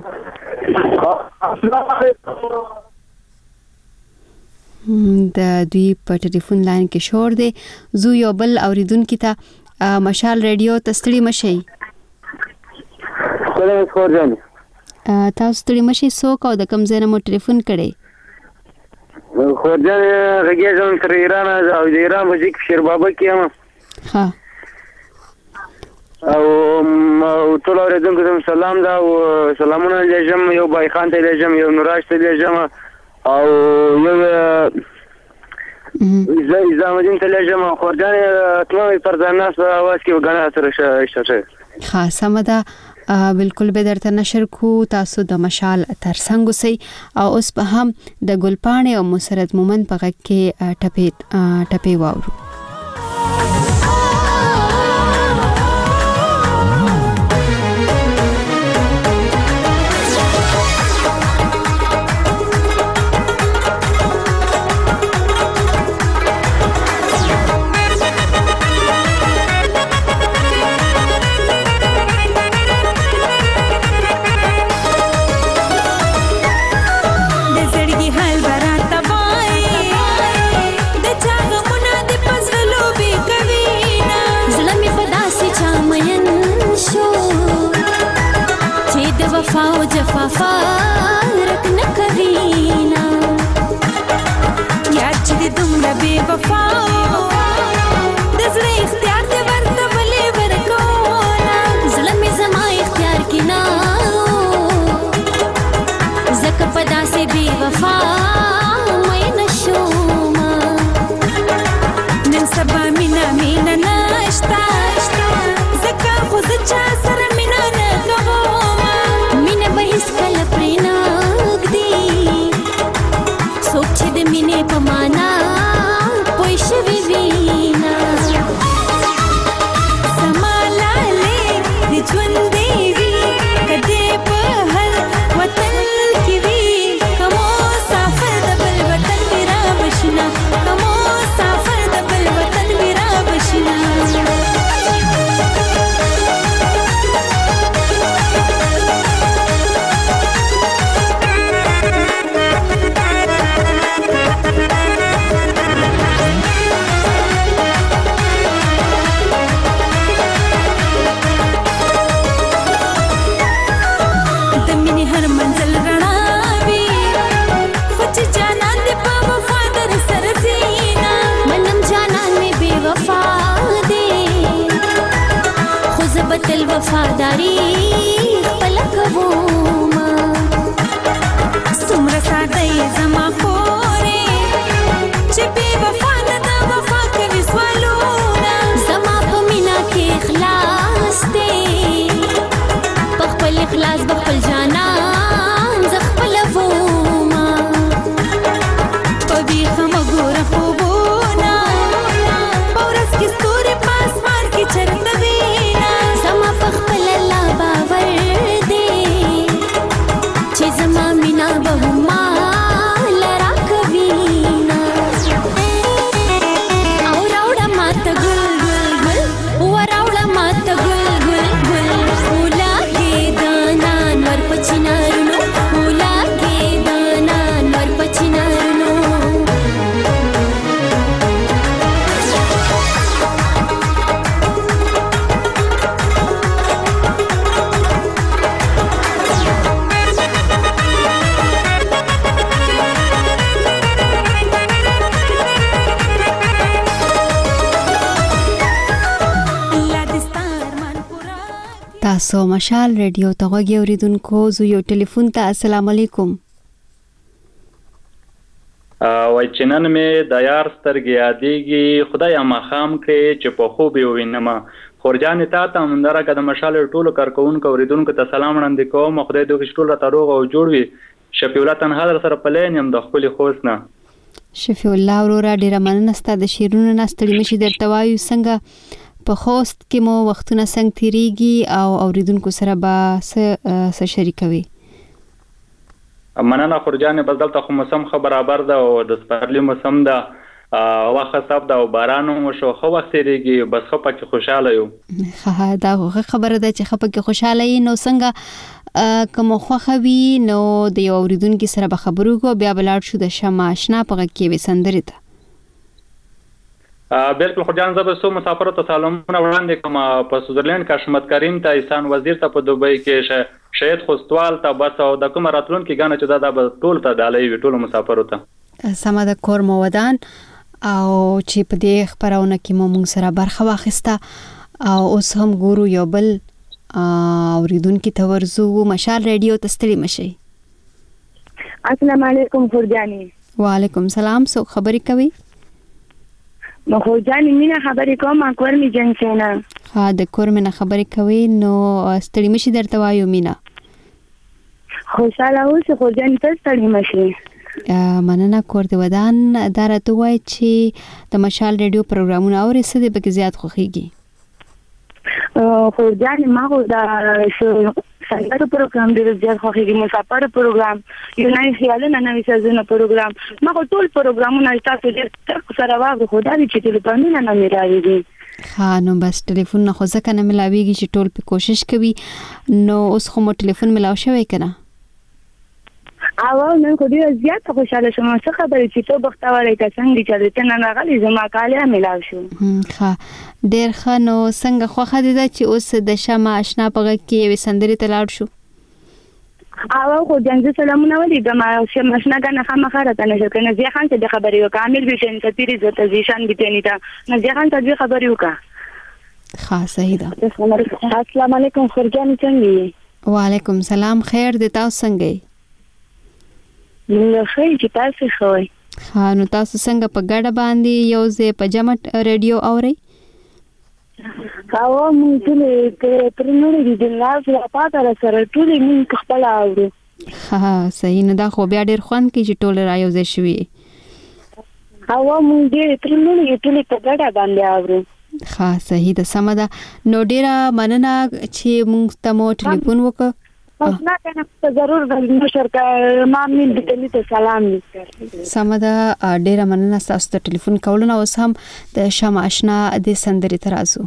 د دوی په ټلیفون لاین کې شور دی. زو یو بل اوریدونکو ته مشال ریډیو ته ستړي مشئ. تاسو ستړي مشئ. څوک او د کوم ځای نه مو ټلیفون کړی؟ خورجان غږیږم تر ایران او د ایران موزیک شیر بابا کې یم. ها او ټول اوریدونکو ته سلام دا او سلامونه لېږم یو بای خان ته لېږم یو نوراج ته لېږم او یو نظام الدین ته لېږم خورجان تمامي پرداناس په اواز کې وګڼه سره شته ښه سمه ده بالکل به درته نشر کو تاسو د مشال ترڅنګ اوسئ او اوس په هم د ګلپاڼې او مسرت مومن په غږ کې ټپې واورو وفا و جفا فارق نکوینا یاد چې دومره بے وفا د زړه اختیار دې ورته ولې ورکولا زړه مې زما اختیار کې نه زکه په داسې بے وفا مې نشوم نن سبا مینا نشتا زکه خو چا سره مینا نه کوم کله پرینا گدی سوچ دې مینه پمانا پوي شوي وینا سمالاله دې ژوند دی وی کدی په هر وطن کې وی کومو سفر د بل وطن میرا بشنا کومو سفر د بل وطن میرا بشنا بتل وفاداری پلکوما سمر ساده زما خورې چې بے وفا نه دا وفا کوي سوالونه زما په مینا کې اخلاص دی په خپل اخلاص بخپل جانان ز خپل ووما په وی هم ګوره خوبونه پورس کې ستوري پاسمان کې چرته وی خپل الله باور دې چې زما مینا به ما لرا کوینا او راوړه ماته ګل ګل و راوړه ماته ګل ګل ګل ولاګې دانا نور پچینارونو ولاګې دانا نور پچینارونو تاسو مشال ریډیو ته غوږی اوریدونکو زو یو ټلیفون ته السلام علیکم وای چنن می د یار سترګې یادېږي خدای ما خام کړي چې په خوب وینم خورجان تا ته مندره د مشال ټولو کارکونکو اوریدونکو ته سلام وړاندې کوم خدای دوی ټول را روغ او جوړ وي شفیع الله تنها در سره پلین يم د خپل خوښنه شفیع الله ورورا ډیره مننه ستاسو د شیرونو نستړي مشي درته وایو څنګه په خوست کې مو وختونه څنګه تیریږي او اوریدونکو سره به څه شریکوي مننه خورجان بدل ته خو موسم برابر ده او د سپرلی موسم ده واخه صاحب دا باران مو شو خو وخت تیریږي بس خو پکې خوشاله یو دا خبره ده چې خپه کې خوشاله یې نو څنګه کوم خوخوي نو د یو اوریدونکو سره به خبرو کو بیا بلاړ شو د شمع آشنا په کې وسندري ته بالکل خورجان زبر سو مسافرو ته سلامونه وړاندې کوم په سویزرلند کا شمت کریم ته احسان وزیر ته په دوبۍ کې شهید خوستوال ته بس او د کوم راتلون کې غانه چې دا ټول ته دالې وی ټول مسافرو ته سم د کور مو ودان او چې په دې خبرونه کې مو موږ سره برخه واخیسته او اوس هم ګورو یو بل اوریدونکو ته ورزو. مشال ریډیو ته ستړي مشئ. السلام علیکم خورجانی. وعلیکم سلام. سو خبرې کوي؟ نو خورجانی مینا خبرې کوم اکور می جنسینا. ها د کور مینا خبرې کوي. نو ستړي مشي درته وایو مینا. خوشاله اوسه خورجانی ته ستړي مشي. مننه کور دی ودان. دا راته وایي چې د مشال ریډیو پروګرامونه اوري څه دې پکې زیات خوښیږي؟ خورجانی ما خو دا سندرو پروګرام ډېر زیات خوښیږي، مسافر پروګرام، یو نوی خیالونه، نوی سازونه پروګرام. ما خو ټول پروګرامونه تاسو ډېر سره واورو، خو دا دی چې ټلیفونونه نه مې راوړي. ها نو بس ټلیفون نه خو ځکه نه ملاویږي چې ټول په کوشش کوي. نو اوس خو مو ټلیفون ملاو شوی که نه؟ او نن خو ډېره زیاته خوشحاله شوم. څه خبرې چې تو بختوری ته څنګه چې ته نن راغلی زما کاله ملاو شو. ښه ډېر ښه. نو څنګه خوښه دې ده چې اوس د شمع اشنا په غږ کې یوې سندرې ته لاړ شو؟ او خو جنزه سلامونه ولیکم. شمع اشنا ګانه خامخا راته نشو که نزیه خان ته د خبرې وکړه، عامل بیټیني ته پیرې زه ته زیشان بیټیني ته نزیه خان ته دوی خبرې وکړه. ښه صحیح ده. السلام علیکم خورجانې څنګه یې؟ وعلیکم سلام. خیر دی. تاسو څنګه یې؟ نو ښه چې تاسو ښه وئ. ها نو تاسو څنګه په ګډه باندې یو ځای په جمع ریډیو اورئ؟ او موږ ټولې تر نورې دي د لاس راپاته را سره ټولې موږ خپله اورو. ها صحیح. نو دا خو بیا ډېر خوند کوي چې ټول را یو ځای شوي. او موږ ډېرې تر نورې ټولې په ګډه باندې اورو. ښه صحیح ده. سمه ده. نو ډېره مننه چې موږ ته مو ټلیفون وکړ. نه کنه ضرور مشر کا ما مين دې ته سلام وکړ. سمه ده. ډېره مننه تاسو ته ټلیفون کولو نه. اوس هم د شمع اشنا د سندرې ته راځو.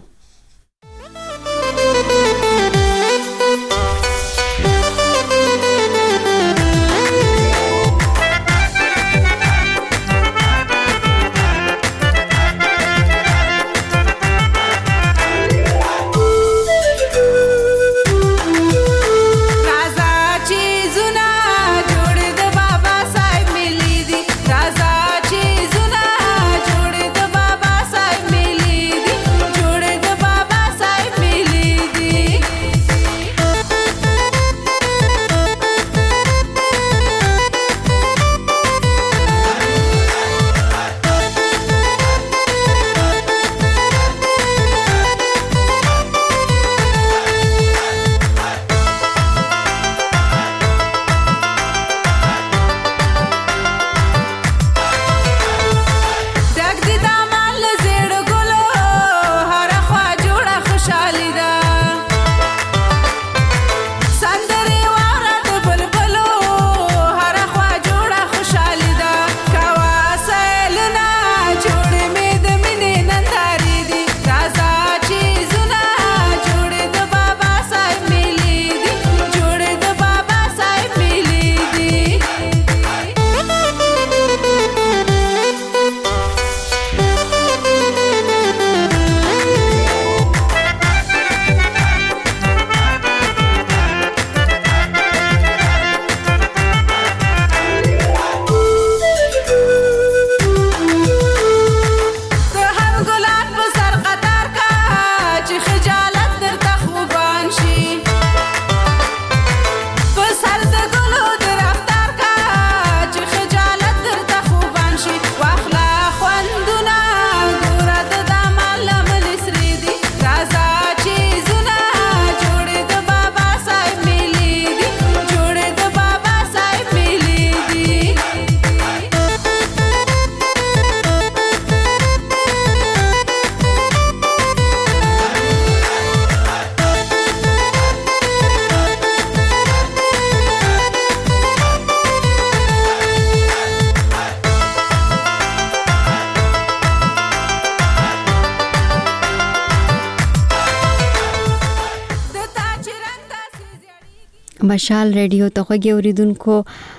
مشال ریډیو ته خوږی اوریدونکو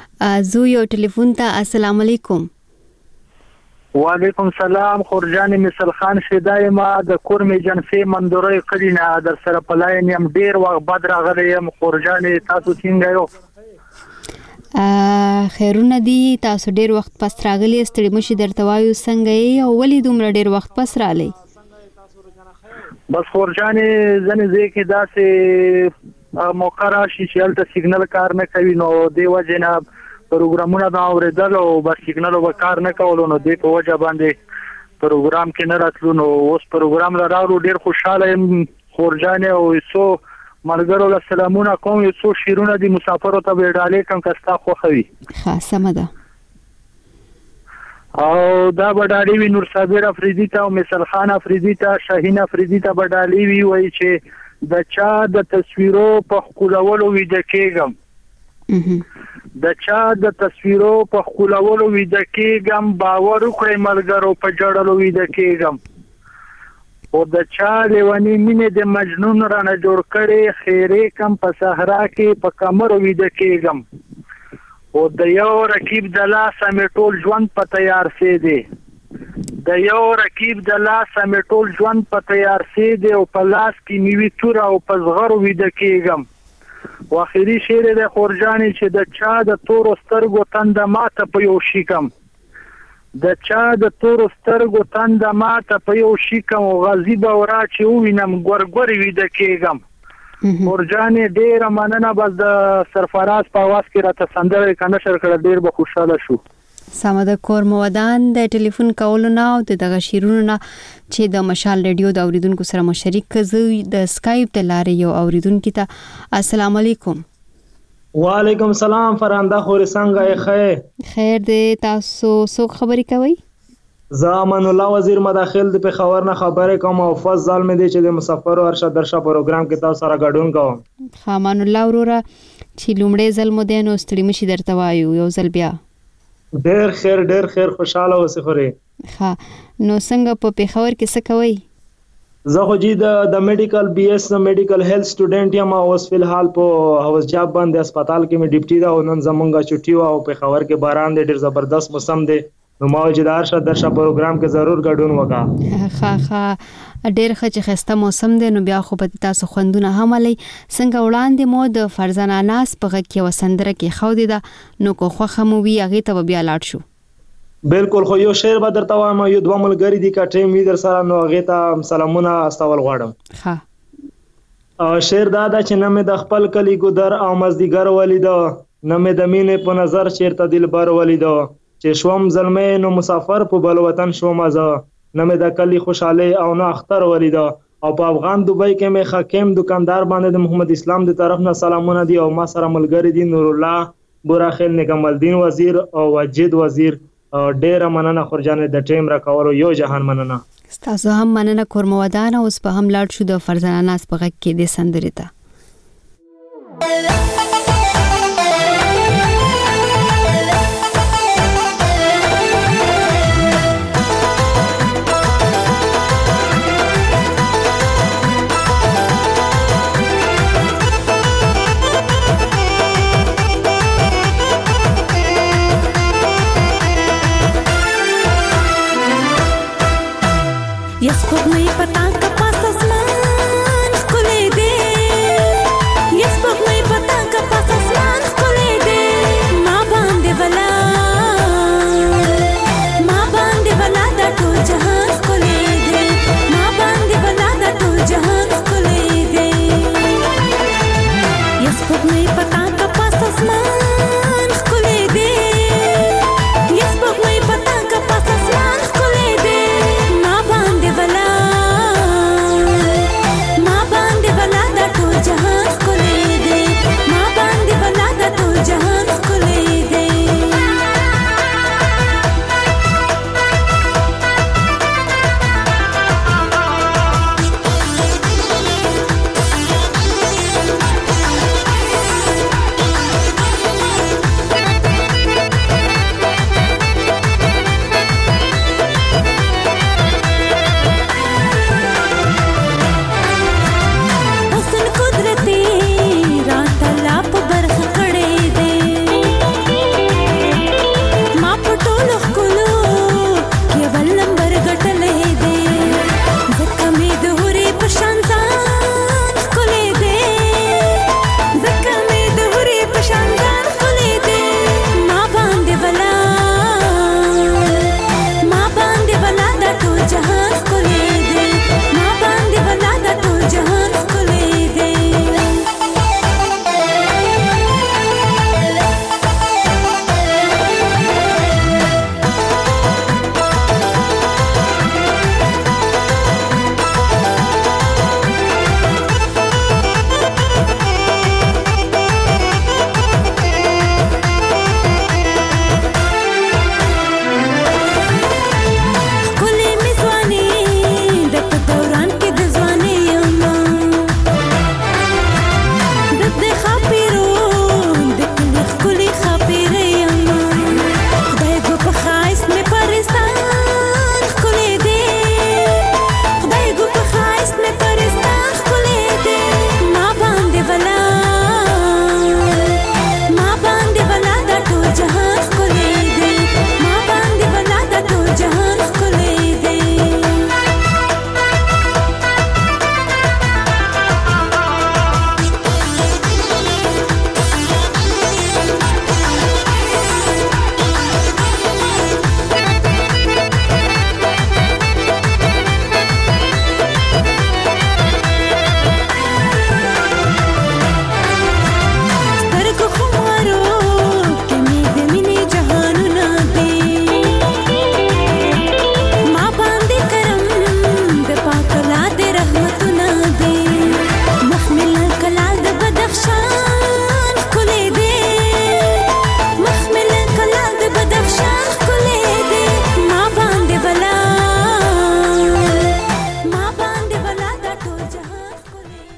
زو یو ټلیفون ته. السلام علیکم. وعلیکم سلام. خورجان مثل خان شیدای ما د کورمې جنسي مندوري کړینا در سره پلاین يم ډیر وخت بعد راغلی يم. خورجان تاسو څنګه یو؟ خیرونه دي. تاسو ډیر وخت پس راغلی. ستړي مشي درته وایو څنګه یې او ولې دومره ډیر وخت پس راغلی؟ بس خورجانې ځنې ځای کې داسې موقع راشي چې هلته سیګنل کار نه کوي نو دې وجې نه پروګرامونه به اورېدل او بس سیګنلو به کار نه کولو نو دې په وجه باندې پروګرام کې نه راتلو نو اوس پروګرام له راغلو ډېر خوشحاله یم خورجانې او څو ملګرو له سلامونه کوم یو څو شعرونه دي مسافرو ته به ډالۍ کړم که ستا خوښه وي ښه سمه ده او دا به ډالۍ وي نور صابر افریدي ته او مثل خان افریدي ته شاهین افریدي ته به ډالۍ وي وایي چې د چا د تصویرو په ښکلولو ویده کېږم د چا د تصویرو په ښکلولو ویده کېږم باور وکړئ ملګرو په جړلو ویده کېږم او د چا لیونی مینې د مجنون رانه جوړ کړې خیرې کم په صحرا کې په کمرو ویده کېږم او د یو رقیب د لاسه مې ټول ژوند په تیار سي دی د یو رقیب د لاسه مې ټول ژوند په تیار سي دی او په لاس کې مې وي توره او په زغرو ویده کېږم او اخري شعر د خورجانې چې د چا د تورو سترګو تنده ماته په یو شي کم د چا د تورو سترګو تنده ماته په یو شي کم او غازي به ورا چې ووینم ګورګورې ویده کېږم خورجانې ډېره مننه بس د سرفراز په اواز کې راته سندره یې که نشر کړه ډېر به خوشحاله شو سمه د کور مودان د ټلیفون کولو نه او د دغه شعرونو نه چې د مشال ریډیو د اوریدونکو سره مو شریک کړه د سکایپ د لارې یو اوریدونکو ته السلام علیکم وعلیکم السلام فرانده خوري څنګه خیر دې تاسو څوک خبرې کوي زمان الله وزیر مداخل د پیښور نه خبرې کوم او فضل مې دي چې د مسافر او ارشاد درشه پروګرام کې تاسو سره ګډون کوم خامان الله وروره چې لومړی ځل مو دین او ستړي مشي درته وایو یو ځل بیا ډېر خیر خوشاله اوسې خوري ها نو څنګه په پیښور کې څه کوي زه خو جی د میډیکل بي اس میډیکل هیلث سټوډنټ یم اوس فی الحال په هاوس جاب باندې هسپتال کې مې ډیوټي دا او نن زمونږه چټي او پیښور کې باران دی ډېر زبردست موسم دی نو ما چې د ارشاد درشه پروګرام کې ضرور ګډون وکړه ښه ډېر ښه چې ښایسته موسم دی نو بیا خو به تاسو خوندونه هم علي څنګه وړاندې مو د فرزانه ناس په غږ کې یوه سندره کېښودې ده نو که خوښه مو وي هغې ته به بیا لاړ شو بالکل خو یو شعر به درته وایم یو دوه ملګري دي که ټیم وي در سره نو هغې ته سلامونه استول غواړم ښه شعر دا ده چې نه مې د خپل کلي ګودر او مزدیګر ولیده نه مې د مینې په نظر چېرته دلبر ولیده چې شوم زلمې نو مسافر په بل وطن شوم زه نه مې د کلي خوشحالۍ او نه اختر ولیده او په افغان دوبۍ کې مې حکیم دکاندار باندې د محمد اسلام د طرف نه سلامونه دي او ما سره ملګري دي نور الله براخیل نګم الدین وزیر او واجد وزیر ډېره مننه خورجانې د ټیم راکولو یو جهان مننه ستاسو هم مننه کورمودان اوس په هم لاړ شو د فرزانه ناس په غږ کې د سندرې ته Spokojnie patanka pas asman skole de spokojnie patanka pas asman skole de ma bande wala da to jahan skole de ma bande wala da to jahan skole de spokojnie patanka pas asman skole de spokojnie patanka pas asman skole de ma bande wala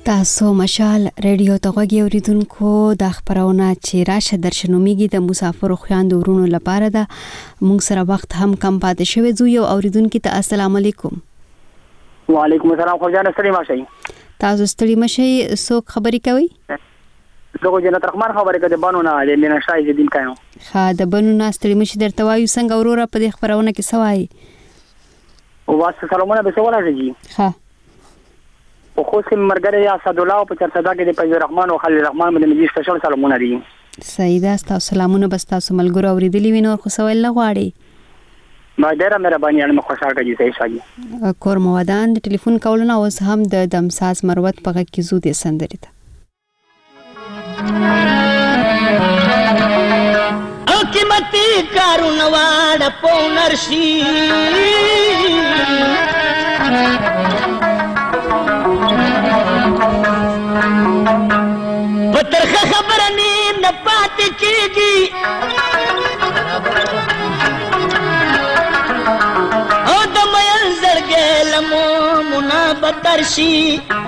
تاسو مشال ریډیو ته غوږی اوریدونکو د خبرونه چې راشه درشنومیږي د مسافر خویندو ورونو لپاره ده. موږ سره وخت هم کم پاتې شوی زو یو اوریدونکو ته السلام علیکم. وعلیکم السلام. خو جان ستړي ماشي. تاسو ستړي ماشي څوک خبرې کوي؟ زه جنت رحمان خبرې کوم د بانونه د مینا شای دین کایو. ها د بانونه ستړي ماشي درته وایو څنګه اورورا په دې خبرونه کې سوای. او واسه سلامونه به سوال راځي. ها او خو سم مرګره یا اسد الله په چرته کې د فیض الرحمن او خلیل الرحمن باندې مجلس سپیشل سلامونه دي. صحیح ده. تاسو سلامونه بس تاسو ملګرو اوریدلی وینو خو سوال نه غواړي. ما ډیره مهرباني اړم خوشاله کیږي صحیح شاګي. کور موادان د ټلیفون کولونه اوس هم د دمساز مروت په غږ کې زو دي سندري ته. او قیمتي کارونه واړه پونرشي پترخه خبره نه پاتې کیږي او د مېل زړګې لمو منا بترشي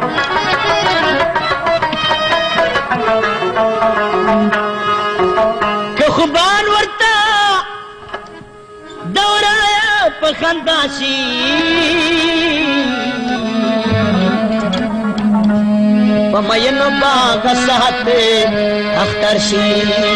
که خوبان ورته دورایا په خندا شي په مینو باغ ساعت اختر شي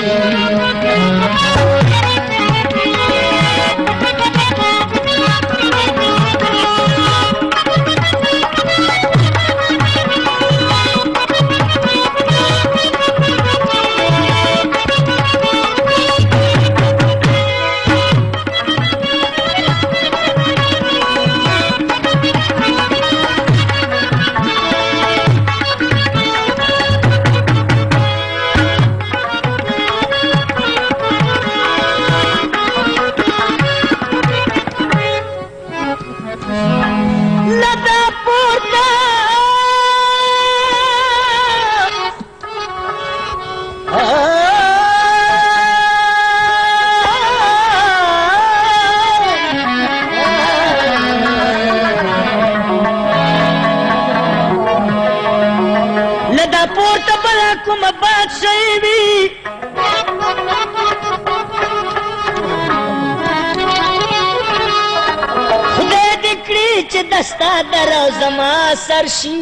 دستا درو زما سرشي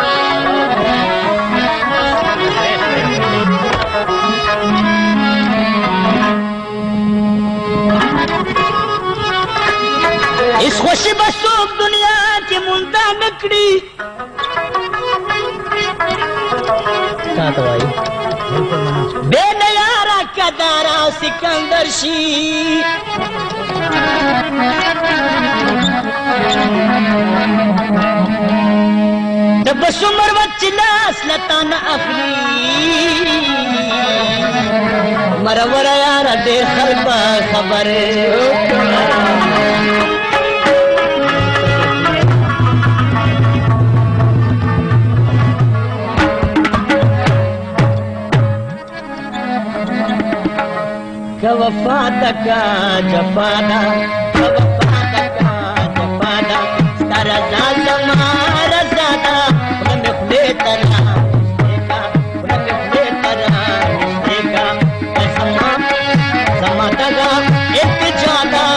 اس خوشی بسوک دنیا کی منتا نکڑی بے نیارا کدارا سکندر شی دبس عمر وچلاس لتان اخری مرور یار دے خلب خبر کا وفات کا جفانا رضا زما رضا غم خلیتنا زما دغا اتجانا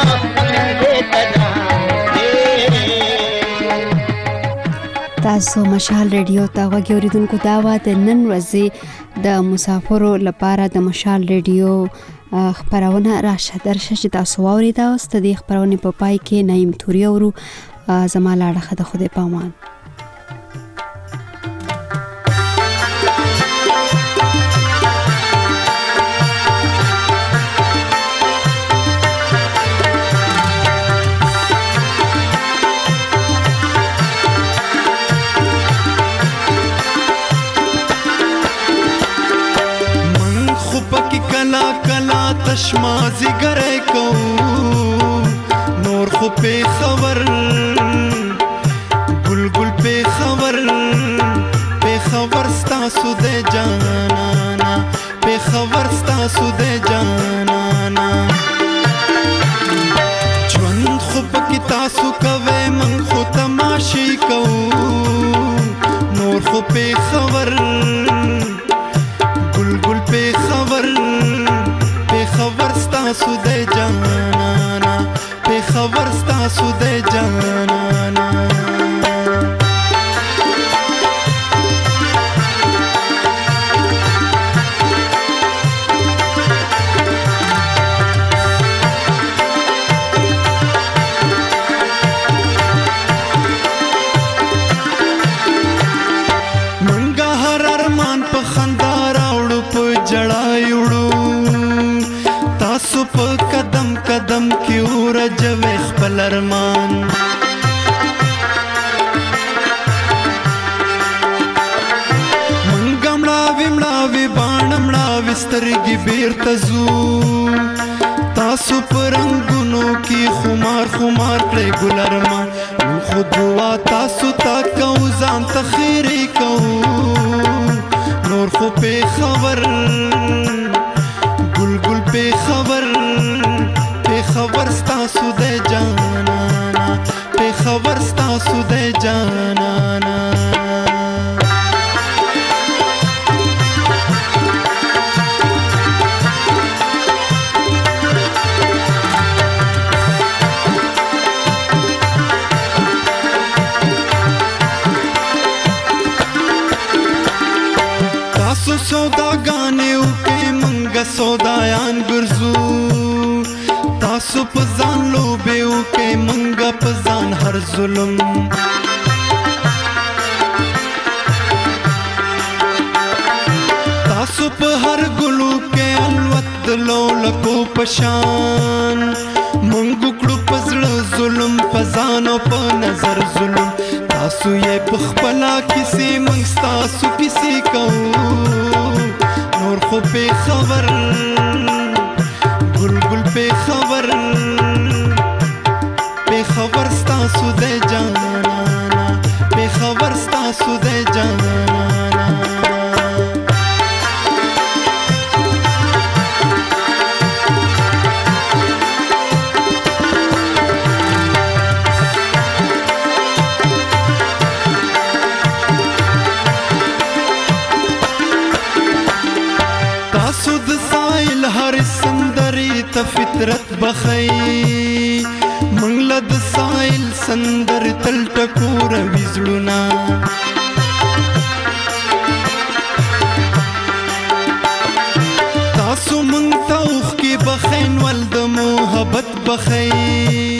تاسو مشال ریډیو ته غوږی اوریدونکو دا و د نن ورځې د مسافرو لپاره د مشال ریډیو خبرونه راشه درشه چې تاسو واورئ. دا اوس د دې خبرونې په پای کې نعیم توري اورو. زما لاړه د خدای په امان. من خو پکې کلا کلا تشمازي ګرای کو نور خو په خبر بلبل په خبر ستاسو د جانانا په خبر ستاسو د جانانا ژوند خو پکې تاسو کوي من خو تماشې کو نور خو पे खबर गुल पे खबर स्तासु दे जाना पे खबर स्तासु दे जाना कदम कदम की रजवे खपल अरमान मंगा मड़ावी बाण मड़ावी स्तरगी बेरता ज़ू तासु परंगुनो की खुमार कड़े गुल अरमान खुदवा तासु ताकौ जान तखीरी कौ नूर खो पे खबर गुल पे खबर स्तासु दे जाना पे खबर स्तासु दे जाना तासु सौदा गाने उके मंगा सौदायान गुरजू तासु पजान लोबेउ के मंगा पजान हर जुल्म तासु प हर गुलू के अलवत लको पशान मंगुकड़ू पजड़ जुल्म पजानो प नजर जुल्म तासु ये पखपला किसी मंगस्तासु किसी को नूर खो पे खबर गुल पे खबर स्तासु दे जाना पे खबर स्तासु दे जाना तासु द साइल हर संदरी त फितरत बखई मंगलद साइल संदर तल टकोर विजड़ुना तासु मंगता उख की बखैन वल्द मोहब्बत बखई